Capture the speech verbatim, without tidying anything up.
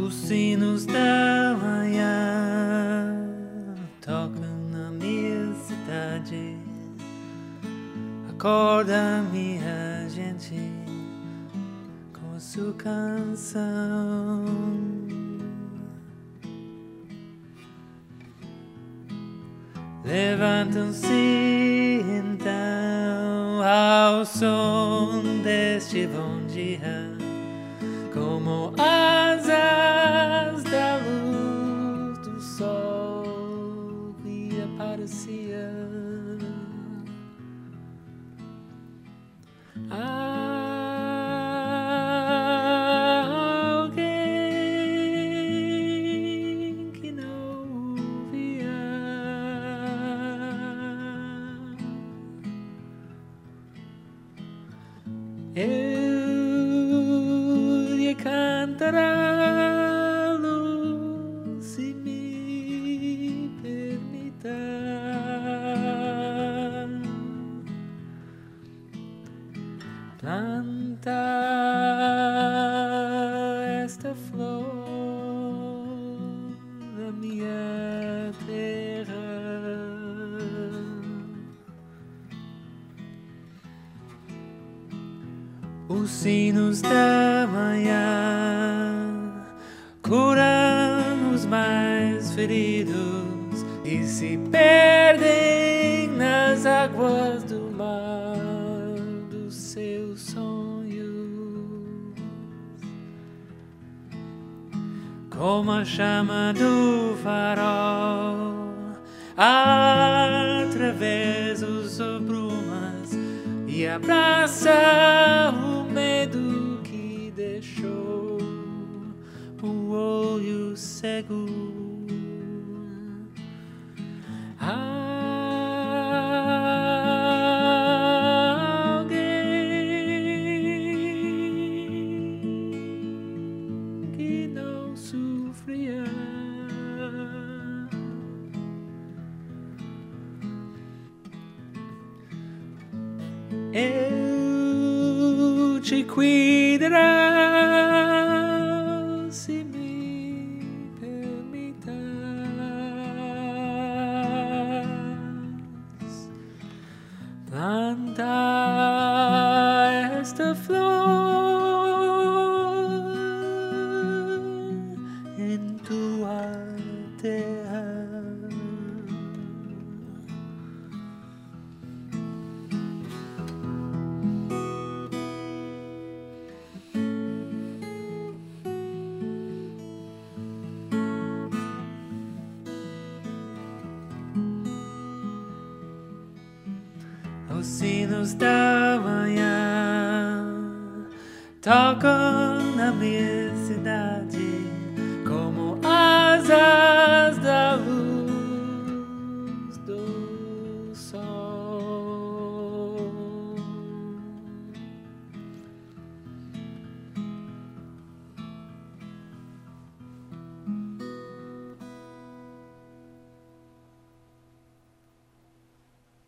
Os sinos da manhã tocam na minha cidade. Acorda minha gente com a sua canção. Levantam-se então ao som deste bom dia, como asas da luz do sol que aparecia. Há alguém que não via. Eu lhe cantará-lo se me permita. Planta esta flor na minha terra. Os sinos da manhã curam os mais feridos e se perdem nas águas do mar dos seus sonhos, como a chama do farol atravessa os brumas e abraça o medo que deixou o olho cego. Há alguém que não sofria. Eu te cuidará se me permitas. Planta esta flor em tua terra. Os sinos da manhã tocam na minha cidade como asas